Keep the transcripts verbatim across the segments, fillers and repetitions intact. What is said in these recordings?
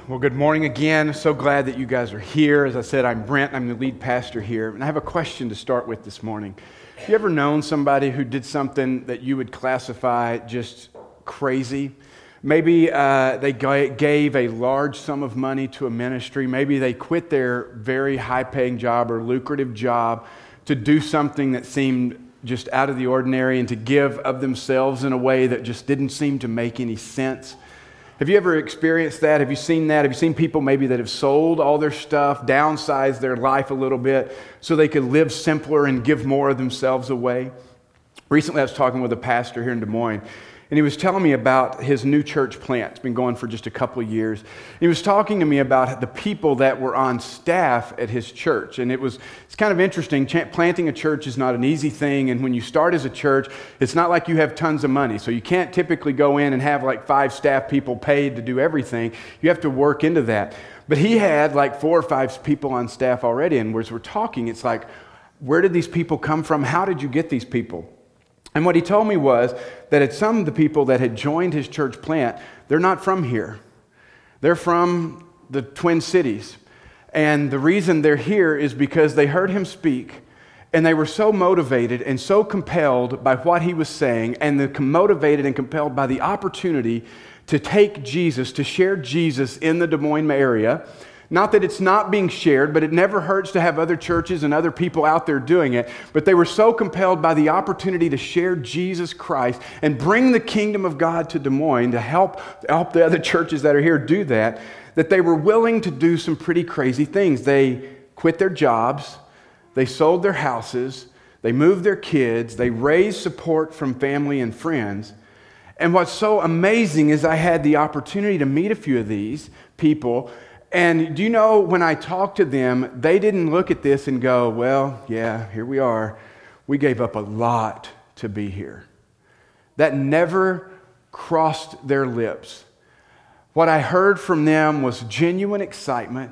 Well, good morning again. So glad that you guys are here. As I said, I'm Brent. I'm the lead pastor here. And I have a question to start with this morning. Have you ever known somebody who did something that you would classify just crazy? Maybe uh, they g- gave a large sum of money to a ministry. Maybe they quit their very high-paying job or lucrative job to do something that seemed just out of the ordinary and to give of themselves in a way that just didn't seem to make any sense. Have you ever experienced that? Have you seen that? Have you seen people maybe that have sold all their stuff, downsized their life a little bit so they could live simpler and give more of themselves away? Recently, I was talking with a pastor here in Des Moines, and he was telling me about his new church plant. It's been going for just a couple of years. He was talking to me about the people that were on staff at his church. And it was it's kind of interesting. Ch- planting a church is not an easy thing. And when you start as a church, it's not like you have tons of money. So you can't typically go in and have like five staff people paid to do everything. You have to work into that. But he had like four or five people on staff already. And as we're talking, it's like, where did these people come from? How did you get these people? And what he told me was that at some of the people that had joined his church plant, they're not from here. They're from the Twin Cities. And the reason they're here is because they heard him speak, and they were so motivated and so compelled by what he was saying, and they're motivated and compelled by the opportunity to take Jesus, to share Jesus in the Des Moines area. Not that it's not being shared, but it never hurts to have other churches and other people out there doing it. But they were so compelled by the opportunity to share Jesus Christ and bring the kingdom of God to Des Moines to help, help the other churches that are here do that, that they were willing to do some pretty crazy things. They quit their jobs, they sold their houses, they moved their kids, they raised support from family and friends. And what's so amazing is I had the opportunity to meet a few of these people. And do you know, when I talked to them, they didn't look at this and go, well, yeah, here we are. We gave up a lot to be here. That never crossed their lips. What I heard from them was genuine excitement,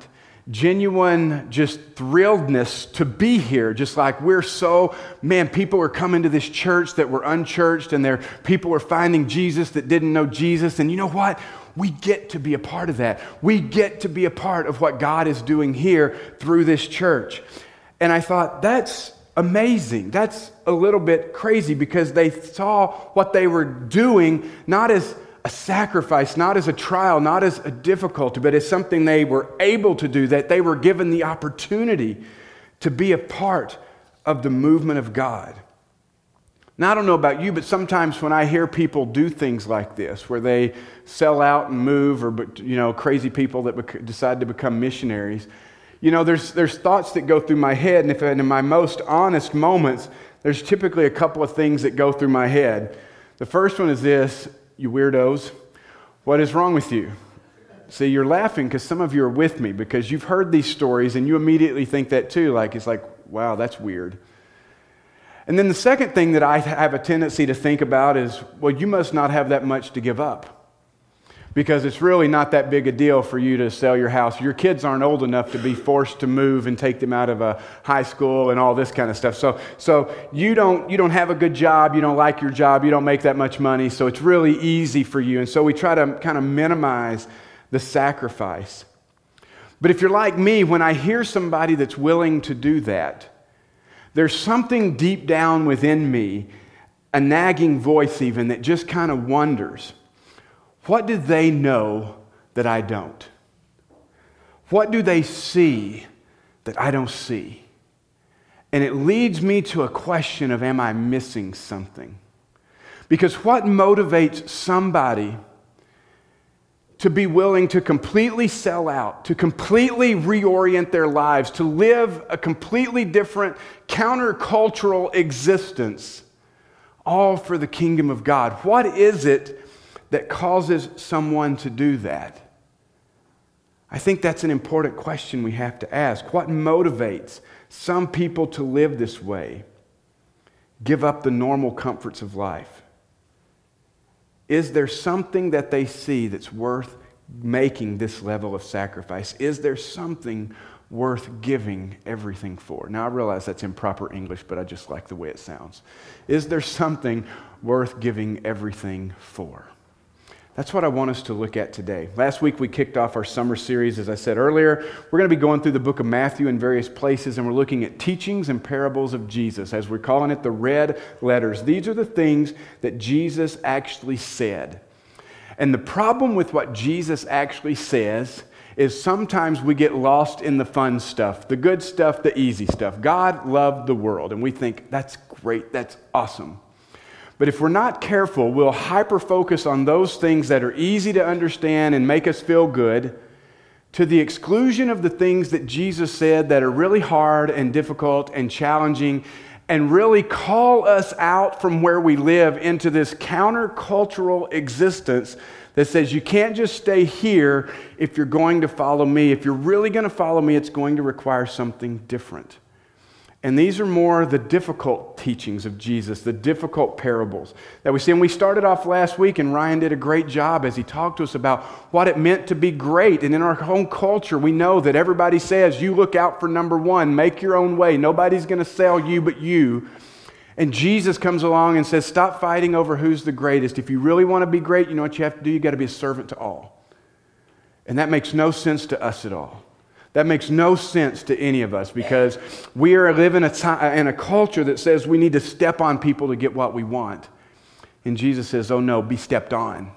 genuine just thrilledness to be here. Just like we're so, man, people are coming to this church that were unchurched, and there people are finding Jesus that didn't know Jesus. And you know what? We get to be a part of that. We get to be a part of what God is doing here through this church. And I thought, that's amazing. That's a little bit crazy, because they saw what they were doing not as a sacrifice, not as a trial, not as a difficulty, but as something they were able to do, that they were given the opportunity to be a part of the movement of God. Now, I don't know about you, but sometimes when I hear people do things like this, where they sell out and move, or, you know, crazy people that bec- decide to become missionaries, you know, there's there's thoughts that go through my head, and if in my most honest moments, there's typically a couple of things that go through my head. The first one is this: you weirdos, what is wrong with you? See, you're laughing because some of you are with me, because you've heard these stories, and you immediately think that too, like, it's like, wow, that's weird. And then the second thing that I have a tendency to think about is, well, you must not have that much to give up, because it's really not that big a deal for you to sell your house. Your kids aren't old enough to be forced to move and take them out of a high school and all this kind of stuff. So, so you don't you don't have a good job, you don't like your job, you don't make that much money, so it's really easy for you. And so we try to kind of minimize the sacrifice. But if you're like me, when I hear somebody that's willing to do that, there's something deep down within me, a nagging voice even, that just kind of wonders, what do they know that I don't? What do they see that I don't see? And it leads me to a question of, am I missing something? Because what motivates somebody to be willing to completely sell out, to completely reorient their lives, to live a completely different countercultural existence, all for the kingdom of God? What is it that causes someone to do that? I think that's an important question we have to ask. What motivates some people to live this way, give up the normal comforts of life? Is there something that they see that's worth making this level of sacrifice? Is there something worth giving everything for? Now, I realize that's improper English, but I just like the way it sounds. Is there something worth giving everything for? That's what I want us to look at today. Last week we kicked off our summer series, as I said earlier. We're going to be going through the book of Matthew in various places, and we're looking at teachings and parables of Jesus, as we're calling it the red letters. These are the things that Jesus actually said. And the problem with what Jesus actually says is sometimes we get lost in the fun stuff, the good stuff, the easy stuff. God loved the world, and we think, that's great, that's awesome. But if we're not careful, we'll hyper-focus on those things that are easy to understand and make us feel good, to the exclusion of the things that Jesus said that are really hard and difficult and challenging, and really call us out from where we live into this countercultural existence that says you can't just stay here if you're going to follow me. If you're really going to follow me, it's going to require something different. And these are more the difficult teachings of Jesus, the difficult parables that we see. And we started off last week, and Ryan did a great job as he talked to us about what it meant to be great. And in our own culture, we know that everybody says, you look out for number one, make your own way. Nobody's going to sell you but you. And Jesus comes along and says, stop fighting over who's the greatest. If you really want to be great, you know what you have to do? You've got to be a servant to all. And that makes no sense to us at all. That makes no sense to any of us, because we are living a time, in a culture that says we need to step on people to get what we want. And Jesus says, oh no, be stepped on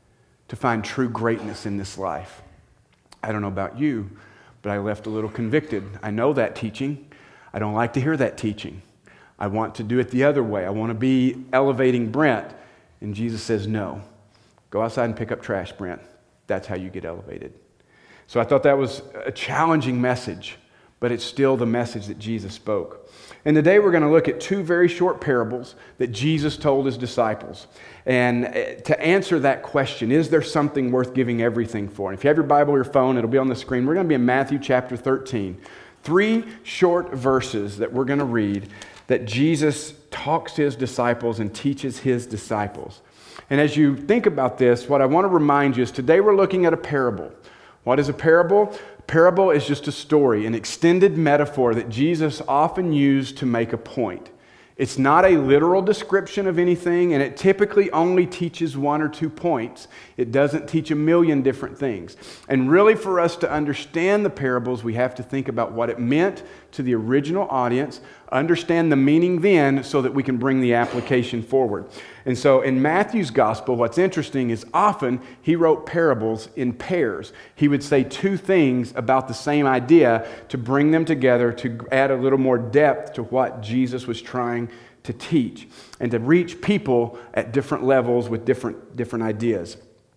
to find true greatness in this life. I don't know about you, but I left a little convicted. I know that teaching. I don't like to hear that teaching. I want to do it the other way. I want to be elevating Brent. And Jesus says, no. Go outside and pick up trash, Brent. That's how you get elevated. So I thought that was a challenging message, but it's still the message that Jesus spoke. And today we're going to look at two very short parables that Jesus told his disciples. And to answer that question, is there something worth giving everything for? And if you have your Bible or your phone, it'll be on the screen. We're going to be in Matthew chapter thirteen. Three short verses that we're going to read that Jesus talks to his disciples and teaches his disciples. And as you think about this, what I want to remind you is today we're looking at a parable. What is a parable? A parable is just a story, an extended metaphor that Jesus often used to make a point. It's not a literal description of anything, and it typically only teaches one or two points. It doesn't teach a million different things. And really, for us to understand the parables, we have to think about what it meant to the original audience, understand the meaning then, so that we can bring the application forward. And so in Matthew's gospel, what's interesting is often he wrote parables in pairs. He would say two things about the same idea to bring them together, to add a little more depth to what Jesus was trying to teach, and to reach people at different levels with different, different ideas.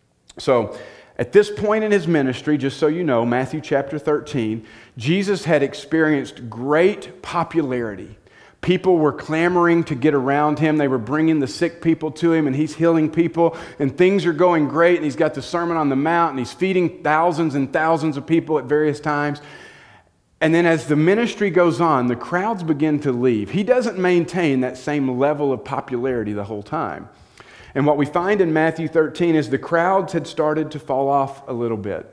So at this point in his ministry, just so you know, Matthew chapter thirteen, Jesus had experienced great popularity. People were clamoring to get around him. They were bringing the sick people to him, and he's healing people, and things are going great, and he's got the Sermon on the Mount, and he's feeding thousands and thousands of people at various times. And then as the ministry goes on, the crowds begin to leave. He doesn't maintain that same level of popularity the whole time. And what we find in Matthew thirteen is the crowds had started to fall off a little bit.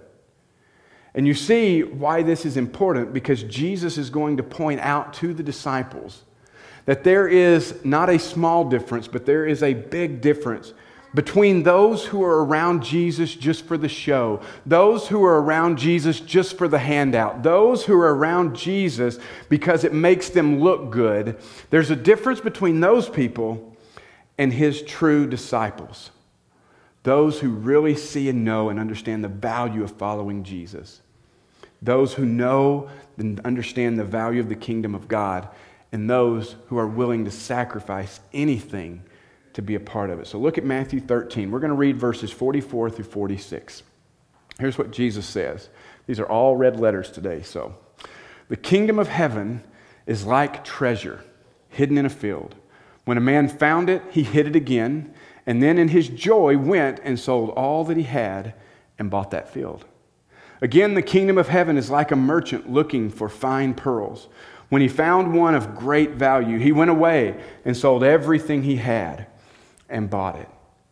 And you see why this is important, because Jesus is going to point out to the disciples that there is not a small difference, but there is a big difference between those who are around Jesus just for the show, those who are around Jesus just for the handout, those who are around Jesus because it makes them look good. There's a difference between those people and his true disciples, those who really see and know and understand the value of following Jesus, those who know and understand the value of the kingdom of God, and those who are willing to sacrifice anything to be a part of it. So look at Matthew thirteen. We're going to read verses forty-four through forty-six. Here's what Jesus says. These are all red letters today. So, the kingdom of heaven is like treasure hidden in a field. When a man found it, he hid it again, and then in his joy went and sold all that he had and bought that field. Again, the kingdom of heaven is like a merchant looking for fine pearls. When he found one of great value, he went away and sold everything he had and bought it.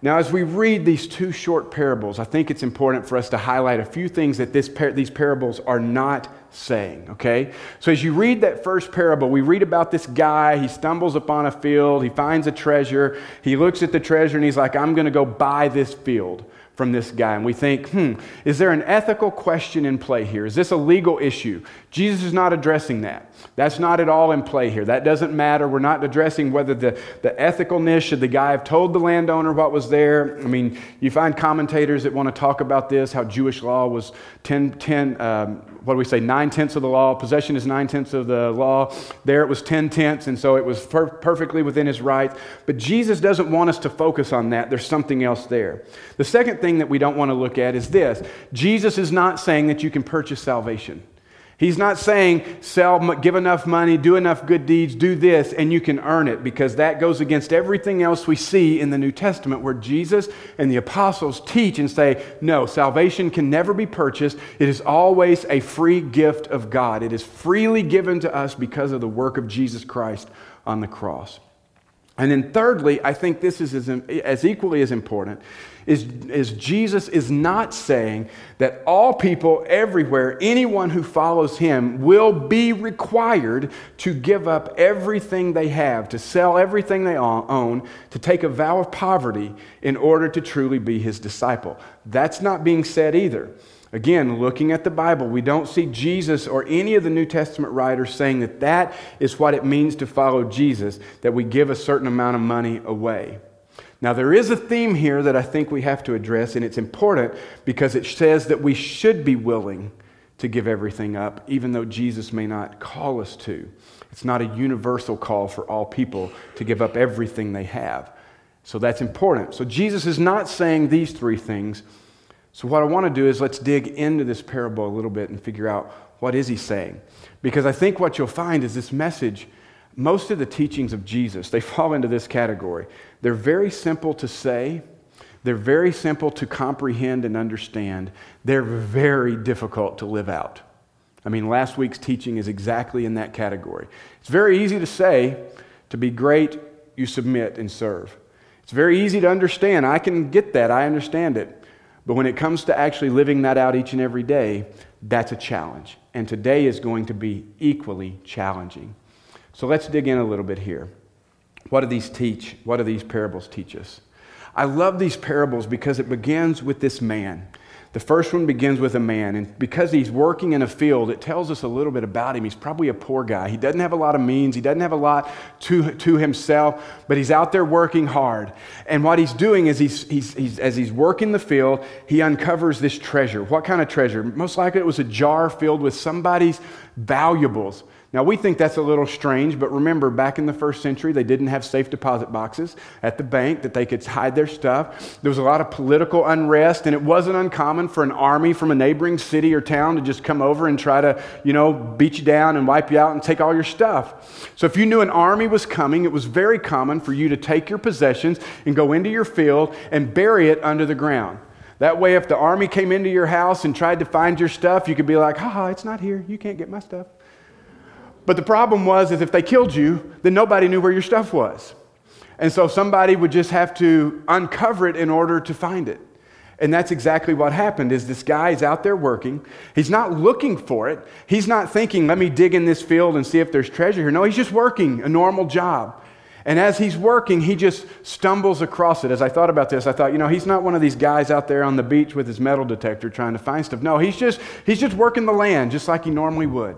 Now, as we read these two short parables, I think it's important for us to highlight a few things that this par- these parables are not saying, okay? So as you read that first parable, we read about this guy. He stumbles upon a field. He finds a treasure. He looks at the treasure and he's like, I'm going to go buy this field from this guy. And we think, hmm, is there an ethical question in play here? Is this a legal issue? Jesus is not addressing that. That's not at all in play here. That doesn't matter. We're not addressing whether the, the ethicalness, should the guy have told the landowner what was there. I mean, you find commentators that want to talk about this, how Jewish law was ten, ten um, what do we say, nine-tenths of the law. Possession is nine-tenths of the law. There it was ten-tenths, and so it was per- perfectly within his rights. But Jesus doesn't want us to focus on that. There's something else there. The second thing that we don't want to look at is this. Jesus is not saying that you can purchase salvation. He's not saying, sell, give enough money, do enough good deeds, do this, and you can earn it, because that goes against everything else we see in the New Testament where Jesus and the apostles teach and say, no, salvation can never be purchased. It is always a free gift of God. It is freely given to us because of the work of Jesus Christ on the cross. And then thirdly, I think this is as, as equally as important, is, is Jesus is not saying that all people everywhere, anyone who follows him, will be required to give up everything they have, to sell everything they own, to take a vow of poverty in order to truly be his disciple. That's not being said either. Again, looking at the Bible, we don't see Jesus or any of the New Testament writers saying that that is what it means to follow Jesus, that we give a certain amount of money away. Now, there is a theme here that I think we have to address, and it's important because it says that we should be willing to give everything up, even though Jesus may not call us to. It's not a universal call for all people to give up everything they have. So that's important. So Jesus is not saying these three things. So what I want to do is let's dig into this parable a little bit and figure out what is he saying. Because I think what you'll find is this message, most of the teachings of Jesus, they fall into this category. They're very simple to say. They're very simple to comprehend and understand. They're very difficult to live out. I mean, last week's teaching is exactly in that category. It's very easy to say, to be great, you submit and serve. It's very easy to understand. I can get that. I understand it. But when it comes to actually living that out each and every day, that's a challenge. And today is going to be equally challenging. So let's dig in a little bit here. What do these teach? What do these parables teach us? I love these parables because it begins with this man. The first one begins with a man, and because he's working in a field, it tells us a little bit about him. He's probably a poor guy. He doesn't have a lot of means. He doesn't have a lot to, to himself, but he's out there working hard. And what he's doing is, he's, he's, he's, as he's working the field, he uncovers this treasure. What kind of treasure? Most likely it was a jar filled with somebody's valuables. Now, we think that's a little strange, but remember, back in the first century, they didn't have safe deposit boxes at the bank that they could hide their stuff. There was a lot of political unrest, and it wasn't uncommon for an army from a neighboring city or town to just come over and try to, you know, beat you down and wipe you out and take all your stuff. So if you knew an army was coming, it was very common for you to take your possessions and go into your field and bury it under the ground. That way, if the army came into your house and tried to find your stuff, you could be like, ha ha, it's not here. You can't get my stuff. But the problem was, is if they killed you, then nobody knew where your stuff was. And so somebody would just have to uncover it in order to find it. And that's exactly what happened, is this guy is out there working. He's not looking for it. He's not thinking, let me dig in this field and see if there's treasure here. No, he's just working a normal job. And as he's working, he just stumbles across it. As I thought about this, I thought, you know, he's not one of these guys out there on the beach with his metal detector trying to find stuff. No, he's just, he's just working the land just like he normally would.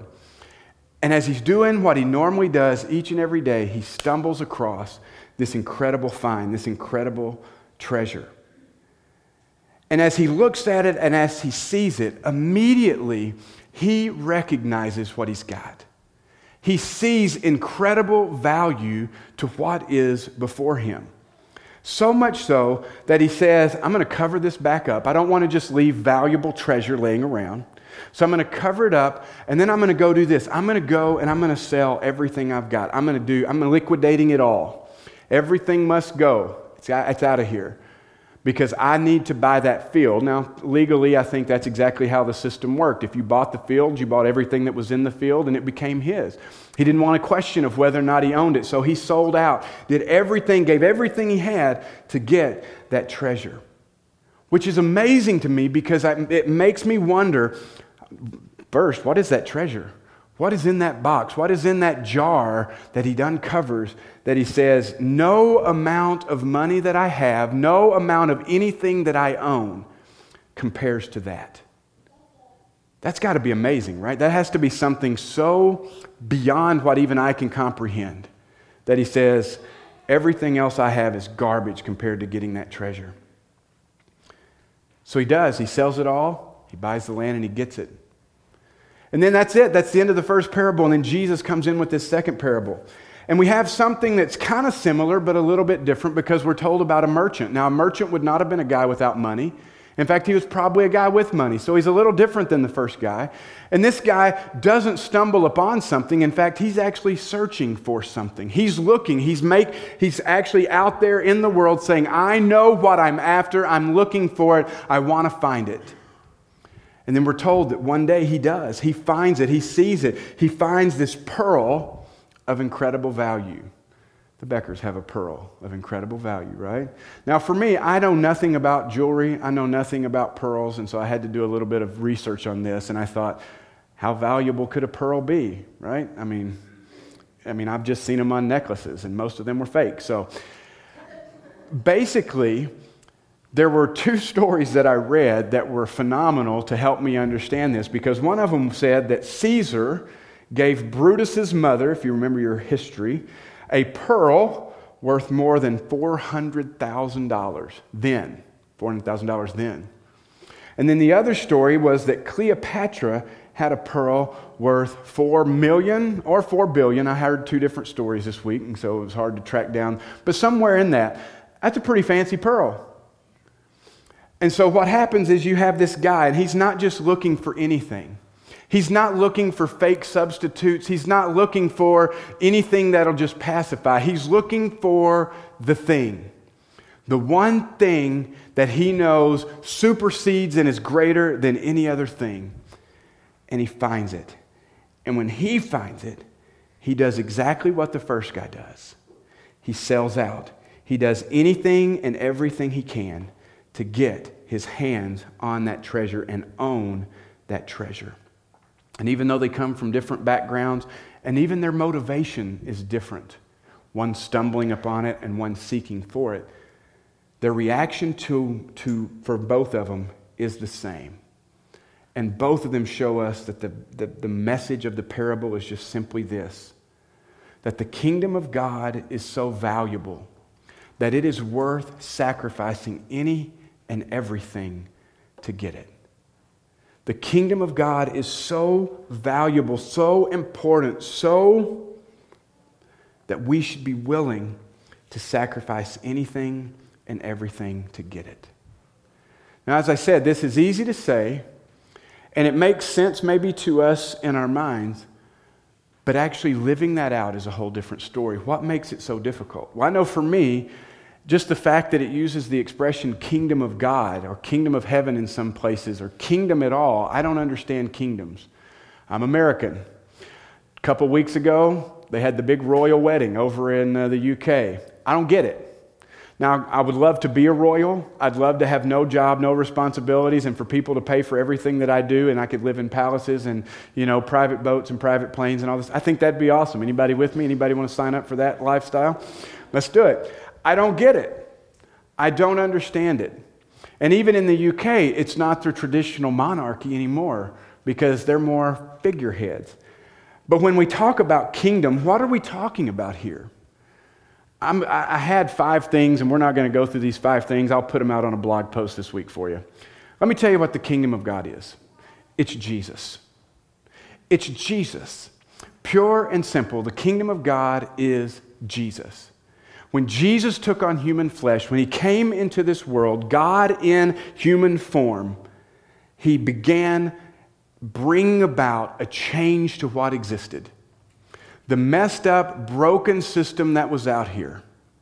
And as he's doing what he normally does each and every day, he stumbles across this incredible find, this incredible treasure. And as he looks at it and as he sees it, immediately he recognizes what he's got. He sees incredible value to what is before him. So much so that he says, I'm going to cover this back up. I don't want to just leave valuable treasure laying around. So I'm going to cover it up, and then I'm going to go do this. I'm going to go and I'm going to sell everything I've got. I'm going to do, I'm liquidating it all. Everything must go. It's, it's out of here. because I need to buy that field. Now, legally, I think that's exactly how the system worked. If you bought the field, you bought everything that was in the field, and it became his. He didn't want a question of whether or not he owned it, so he sold out, did everything, gave everything he had to get that treasure, which is amazing to me because I, it makes me wonder, first, what is that treasure? What is in that box? What is in that jar that he uncovers that he says, no amount of money that I have, no amount of anything that I own compares to that? That's got to be amazing, right? That has to be something so beyond what even I can comprehend that he says, everything else I have is garbage compared to getting that treasure. So he does. He sells it all. He buys the land and he gets it. And then that's it. That's the end of the first parable. And then Jesus comes in with this second parable. And we have something that's kind of similar, but a little bit different because we're told about a merchant. Now, a merchant would not have been a guy without money. In fact, he was probably a guy with money. So he's a little different than the first guy. And this guy doesn't stumble upon something. In fact, he's actually searching for something. He's looking. He's make. He's actually out there in the world saying, I know what I'm after. I'm looking for it. I want to find it. And then we're told that one day he does. He finds it. He sees it. He finds this pearl of incredible value. The Beckers have a pearl of incredible value, right? Now, for me, I know nothing about jewelry. I know nothing about pearls, and so I had to do a little bit of research on this, and I thought, how valuable could a pearl be, right? I mean, I mean, I've just seen them on necklaces, and most of them were fake. So basically, there were two stories that I read that were phenomenal to help me understand this, because one of them said that Caesar gave Brutus's mother, if you remember your history, a pearl worth more than four hundred thousand dollars then, four hundred thousand dollars then. And then the other story was that Cleopatra had a pearl worth four million or four billion. I heard two different stories this week, and so it was hard to track down. But somewhere in that, that's a pretty fancy pearl. And so what happens is you have this guy, and he's not just looking for anything. He's not looking for fake substitutes. He's not looking for anything that'll just pacify. He's looking for the thing. The one thing that he knows supersedes and is greater than any other thing. And he finds it. And when he finds it, he does exactly what the first guy does. He sells out. He does anything and everything he can to get his hands on that treasure and own that treasure. And even though they come from different backgrounds, and even their motivation is different, one stumbling upon it and one seeking for it, their reaction to, to for both of them is the same. And both of them show us that the, the, the message of the parable is just simply this, that the kingdom of God is so valuable that it is worth sacrificing any and everything to get it. The kingdom of God is so valuable, so important, so that we should be willing to sacrifice anything and everything to get it. Now, as I said, this is easy to say, and it makes sense maybe to us in our minds, but actually living that out is a whole different story. What makes it so difficult? Well, I know for me, just the fact that it uses the expression kingdom of God or kingdom of heaven in some places or kingdom at all, I don't understand kingdoms. I'm American. A couple weeks ago, they had the big royal wedding over in uh, the U K. I don't get it. Now, I would love to be a royal. I'd love to have no job, no responsibilities, and for people to pay for everything that I do, and I could live in palaces and, you know, private boats and private planes and all this. I think that'd be awesome. Anybody with me? Anybody want to sign up for that lifestyle? Let's do it. I don't get it. I don't understand it. And even in the U K, it's not their traditional monarchy anymore because they're more figureheads. But when we talk about kingdom, what are we talking about here? I'm, I had five things, and we're not going to go through these five things. I'll put them out on a blog post this week for you. Let me tell you what the kingdom of God is. It's Jesus. It's Jesus. Pure and simple, the kingdom of God is Jesus. When Jesus took on human flesh, when he came into this world, God in human form, he began bringing about a change to what existed. The messed up, broken system that was out here,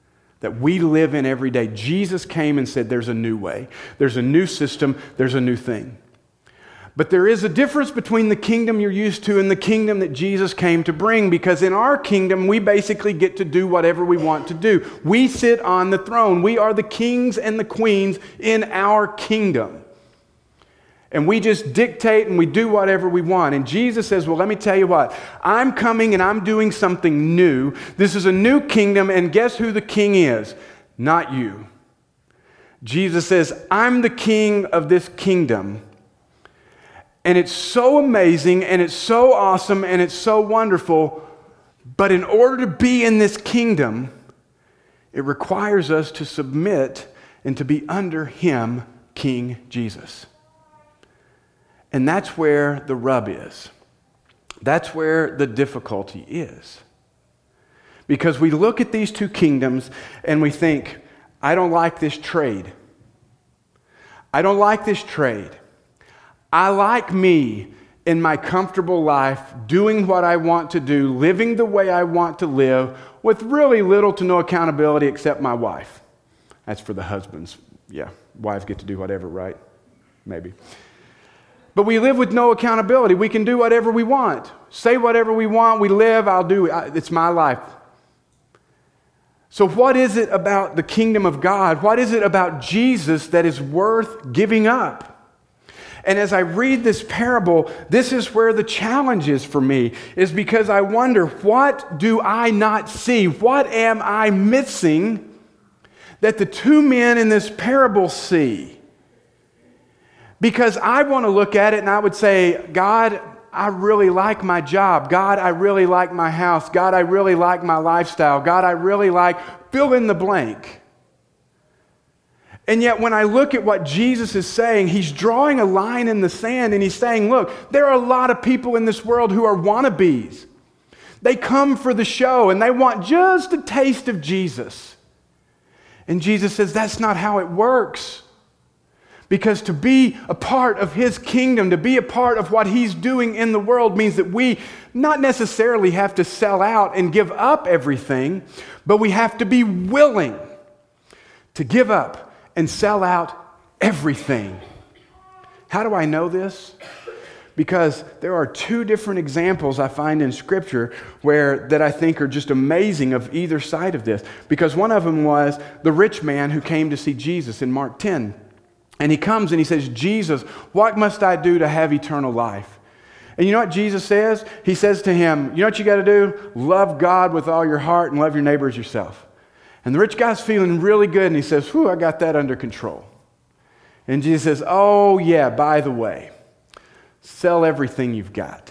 that we live in every day. Jesus came and said there's a new way, there's a new system, there's a new thing. But there is a difference between the kingdom you're used to and the kingdom that Jesus came to bring, because in our kingdom, we basically get to do whatever we want to do. We sit on the throne. We are the kings and the queens in our kingdom. And we just dictate and we do whatever we want. And Jesus says, well, let me tell you what. I'm coming and I'm doing something new. This is a new kingdom, and guess who the king is? Not you. Jesus says, I'm the king of this kingdom. And it's so amazing, and it's so awesome, and it's so wonderful. But in order to be in this kingdom, it requires us to submit and to be under Him, King Jesus. And that's where the rub is. That's where the difficulty is. Because we look at these two kingdoms and we think, I don't like this trade. I don't like this trade. I like me in my comfortable life, doing what I want to do, living the way I want to live, with really little to no accountability except my wife. That's for the husbands. Yeah, wives get to do whatever, right? Maybe. But we live with no accountability. We can do whatever we want. Say whatever we want. We live, I'll do it. It's my life. So what is it about the kingdom of God? What is it about Jesus that is worth giving up? And as I read this parable, this is where the challenge is for me, is because I wonder, what do I not see? What am I missing that the two men in this parable see? Because I want to look at it and I would say, God, I really like my job. God, I really like my house. God, I really like my lifestyle. God, I really like fill in the blank. And yet when I look at what Jesus is saying, He's drawing a line in the sand and He's saying, look, there are a lot of people in this world who are wannabes. They come for the show and they want just a taste of Jesus. And Jesus says, that's not how it works. Because to be a part of His kingdom, to be a part of what He's doing in the world, means that we not necessarily have to sell out and give up everything, but we have to be willing to give up and sell out everything. How do I know this? Because there are two different examples I find in Scripture where that I think are just amazing of either side of this. Because one of them was the rich man who came to see Jesus in Mark ten. And he comes and he says, Jesus, what must I do to have eternal life? And you know what Jesus says? He says to him, you know what you got to do? Love God with all your heart and love your neighbor as yourself. And the rich guy's feeling really good, and he says, whew, I got that under control. And Jesus says, oh yeah, by the way, sell everything you've got.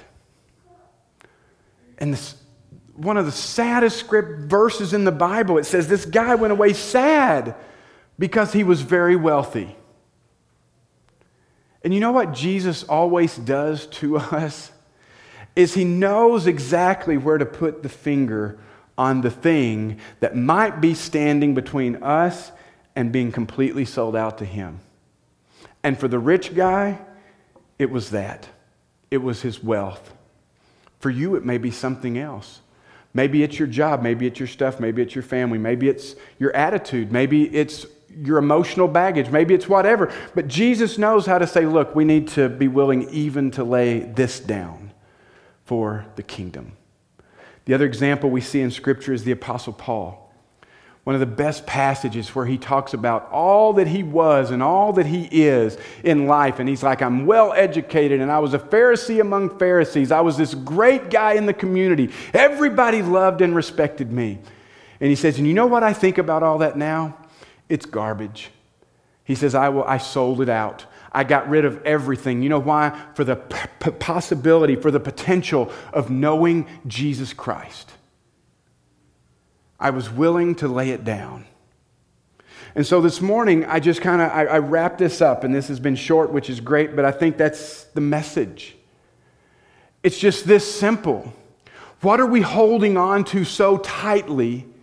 And this, one of the saddest script verses in the Bible, it says this guy went away sad because he was very wealthy. And you know what Jesus always does to us? Is He knows exactly where to put the finger on the thing that might be standing between us and being completely sold out to Him. And for the rich guy, it was that. It was his wealth. For you, it may be something else. Maybe it's your job, maybe it's your stuff, maybe it's your family, maybe it's your attitude, maybe it's your emotional baggage, maybe it's whatever. But Jesus knows how to say, look, we need to be willing even to lay this down for the kingdom. The other example we see in Scripture is the Apostle Paul. One of the best passages where he talks about all that he was and all that he is in life. And he's like, I'm well educated and I was a Pharisee among Pharisees. I was this great guy in the community. Everybody loved and respected me. And he says, and you know what I think about all that now? It's garbage. He says, I will, I sold it out. I got rid of everything. You know why? For the p- possibility, for the potential of knowing Jesus Christ. I was willing to lay it down. And so this morning, I just kind of, I, I wrap this up, and this has been short, which is great, but I think that's the message. It's just this simple. What are we holding on to so tightly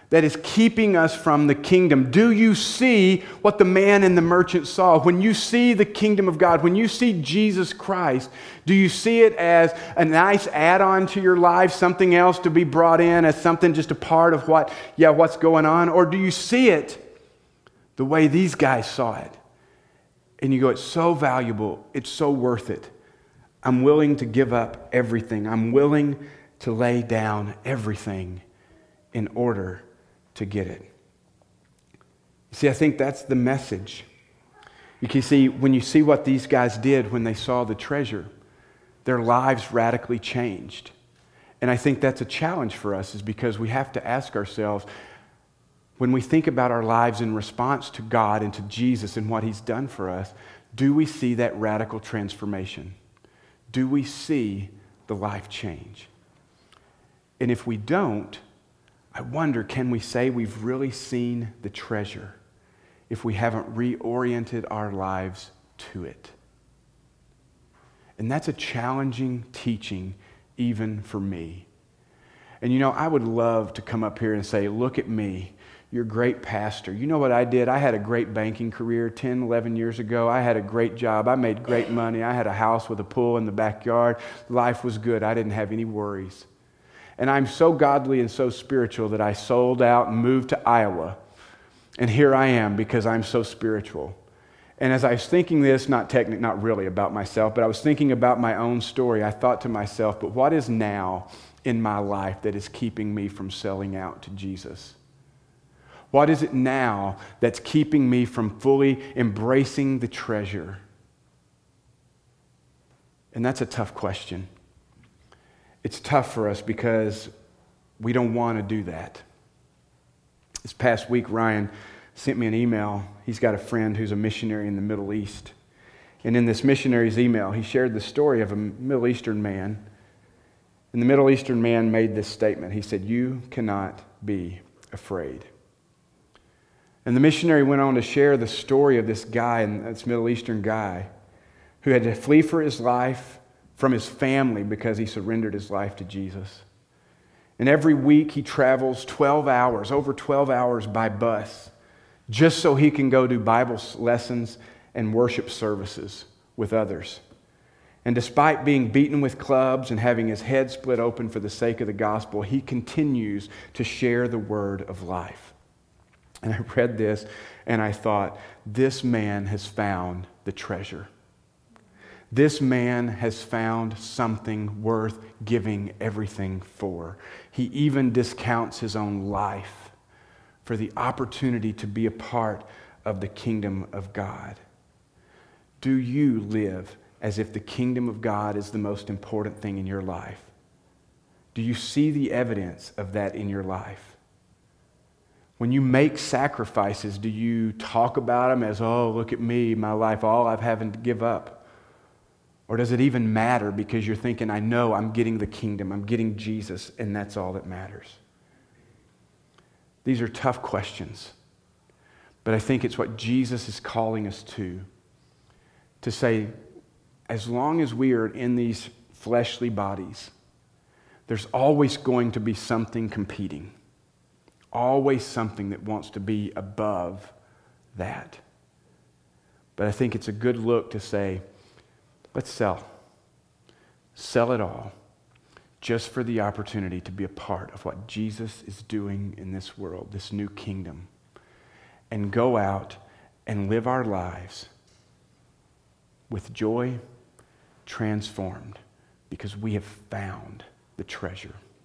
that is keeping us from the kingdom? Do you see what the man and the merchant saw? When you see the kingdom of God, when you see Jesus Christ, do you see it as a nice add-on to your life, something else to be brought in, as something just a part of what, yeah, what's going on? Or do you see it the way these guys saw it? And you go, it's so valuable, it's so worth it. I'm willing to give up everything. I'm willing to lay down everything in order to get it. You see, I think that's the message. You can see, when you see what these guys did when they saw the treasure, their lives radically changed. And I think that's a challenge for us, is because we have to ask ourselves, when we think about our lives in response to God and to Jesus and what He's done for us, do we see that radical transformation? Do we see the life change? And if we don't, I wonder, can we say we've really seen the treasure if we haven't reoriented our lives to it? And that's a challenging teaching even for me. And you know, I would love to come up here and say, look at me, you're a great pastor. You know what I did? I had a great banking career ten, eleven years ago. I had a great job. I made great money. I had a house with a pool in the backyard. Life was good. I didn't have any worries. And I'm so godly and so spiritual that I sold out and moved to Iowa. And here I am because I'm so spiritual. And as I was thinking this, not technically, not really about myself, but I was thinking about my own story, I thought to myself, but what is now in my life that is keeping me from selling out to Jesus? What is it now that's keeping me from fully embracing the treasure? And that's a tough question. It's tough for us because we don't want to do that. This past week, Ryan sent me an email. He's got a friend who's a missionary in the Middle East. And in this missionary's email, he shared the story of a Middle Eastern man. And the Middle Eastern man made this statement. He said, "You cannot be afraid." And the missionary went on to share the story of this guy, and this Middle Eastern guy, who had to flee for his life from his family because he surrendered his life to Jesus. And every week he travels twelve hours, over twelve hours by bus, just so he can go do Bible lessons and worship services with others. And despite being beaten with clubs and having his head split open for the sake of the gospel, he continues to share the word of life. And I read this and I thought, this man has found the treasure. This man has found something worth giving everything for. He even discounts his own life for the opportunity to be a part of the kingdom of God. Do you live as if the kingdom of God is the most important thing in your life? Do you see the evidence of that in your life? When you make sacrifices, do you talk about them as, oh, look at me, my life, all I've having to give up? Or does it even matter because you're thinking, I know I'm getting the kingdom, I'm getting Jesus, and that's all that matters? These are tough questions, but I think it's what Jesus is calling us to, to say, as long as we are in these fleshly bodies, there's always going to be something competing, always something that wants to be above that. But I think it's a good look to say, let's sell. Sell it all just for the opportunity to be a part of what Jesus is doing in this world, this new kingdom, and go out and live our lives with joy, transformed, because we have found the treasure.